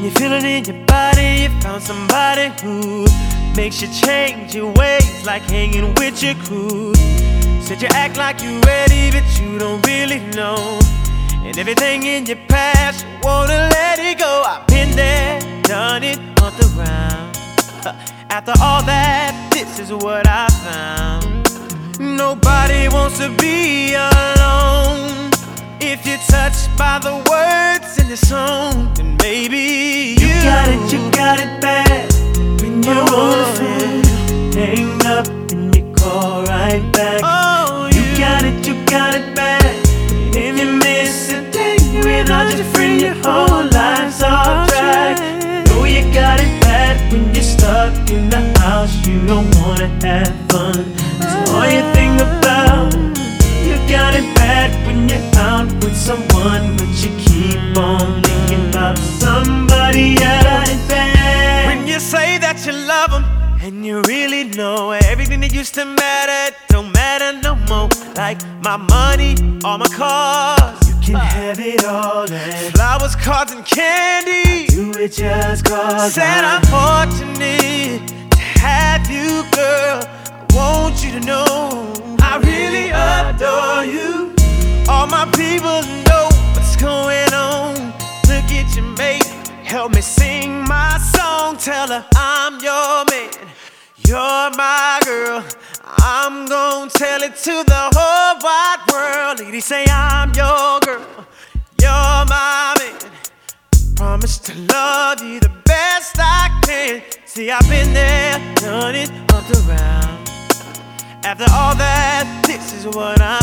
you feel it in your body, you found somebody who makes you change your ways, like hanging with your crew. Said you act like you ready, but you don't really know. And everything in your past, you wanna let it go. I've been there, done it, on the round. After all that, this is what I found. Nobody wants to be alone. If you're touched by the words in the song, then maybe you got it bad. When you're on the phone, hang up and you call right back. Oh, you got it bad. If you miss a day without your friend, your whole life's off track. Know you got it bad when you're stuck in the house, you don't wanna have fun. That's all you think about. You got it bad when you're out with someone, but you keep on thinking about somebody else. Got it bad. When you say that you love them, and you really know everything that used to matter don't matter no more. Like my money, all my cars, you can have it all. And flowers, cards, and candy, do it just cause. Said I'm fortunate to have you, girl. I want you to know I really adore you. All my people know what's going on. Look at your mate, help me sing my song. Tell her I'm your man, you're my girl. I'm gon' tell it to the whole wide world. Ladies say I'm your girl, you're my man. Promise to love you the best I can. See, I've been there, done it, up around. After all that, this is what I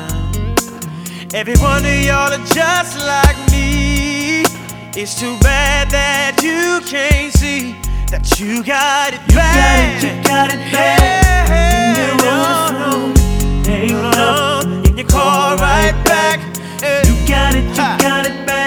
found. Every one of y'all are just like me. It's too bad that you can't see that you got it bad. You got it bad. When you're on the phone, hang up and you call right back. You got it bad.